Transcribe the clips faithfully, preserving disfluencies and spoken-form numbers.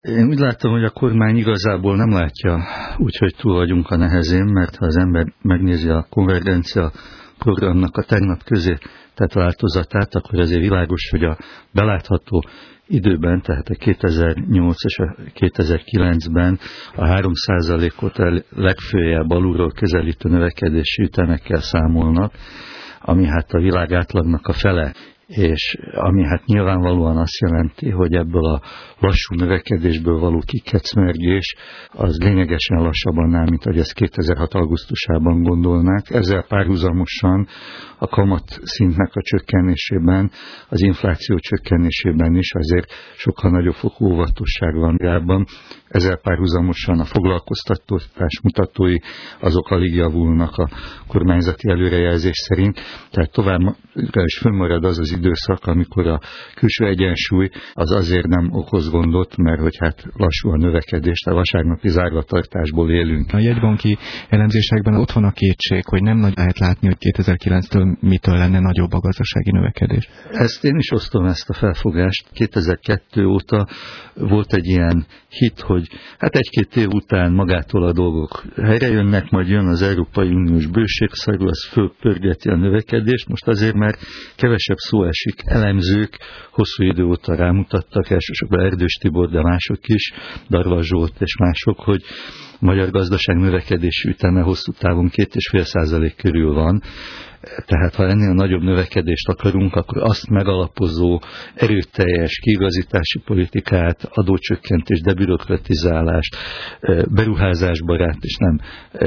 Én úgy látom, hogy a kormány igazából nem látja úgy, hogy túl vagyunk a nehezén, mert ha az ember megnézi a konvergencia programnak a tegnap közé tett változatát, akkor azért világos, hogy a belátható időben, tehát a kétezer-nyolc és a kétezer-kilencben a három százalékot legfőjebb alulról közelítő növekedési ütemekkel számolnak, ami hát a világ átlagnak a fele, és ami hát nyilvánvalóan azt jelenti, hogy ebből a lassú növekedésből való kikecmergés az lényegesen lassabban annál, mint ahogy ezt kétezer-hat augusztusában gondolnák. Ezzel párhuzamosan a kamat szintnek a csökkenésében, az infláció csökkenésében is azért sokkal nagyobb fokú óvatosság van rában. Ezzel párhuzamosan a foglalkoztatás mutatói azok alig javulnak a kormányzati előrejelzés szerint, tehát továbbra is fönnmarad az az időszak, amikor a külső egyensúly az azért nem okoz gondot, mert hogy hát lassú a növekedés, a vasárnapi zárvatartásból élünk. A jegybanki elemzésekben ott van a kétség, hogy nem nagy lehet látni, hogy kétezer-kilenctől mitől lenne nagyobb a gazdasági növekedés. Ezt én is osztom, ezt a felfogást. kétezer-kettő óta volt egy ilyen hit, hogy hát egy-két év után magától a dolgok helyre jönnek, majd jön az Európai Uniós bőségszagú, az fölpörgeti a növekedést. Most azért már kevesebb szó esik. Elemzők hosszú idő óta rámutattak, elsősorban Erdős Tibor, de mások is, Darvas Zsolt és mások, hogy a magyar gazdaság növekedési üteme hosszú távon két és fél százalék körül van. Tehát ha ennél nagyobb növekedést akarunk, akkor azt megalapozó erőteljes kiigazítási politikát, adócsökkentés, debürokratizálást, beruházásbarát és nem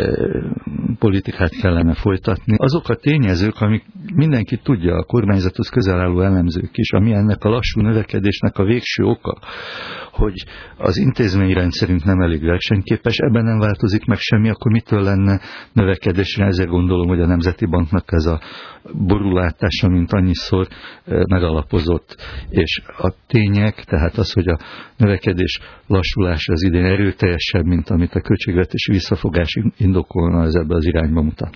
politikát kellene folytatni. Azok a tényezők, amik mindenki tudja, a kormányzathoz közel álló elemzők is, ami ennek a lassú növekedésnek a végső oka, hogy az intézményrendszerünk nem elég versenyképes, ebben nem változik meg semmi, akkor mitől lenne növekedésre? Ezért gondolom, hogy a Nemzeti Banknak ez a borulátása, mint annyiszor megalapozott. És a tények, tehát az, hogy a növekedés lassulása az idén erőteljesebb, mint amit a költségvetési visszafogás indokolna, ez ebbe az irányba mutat.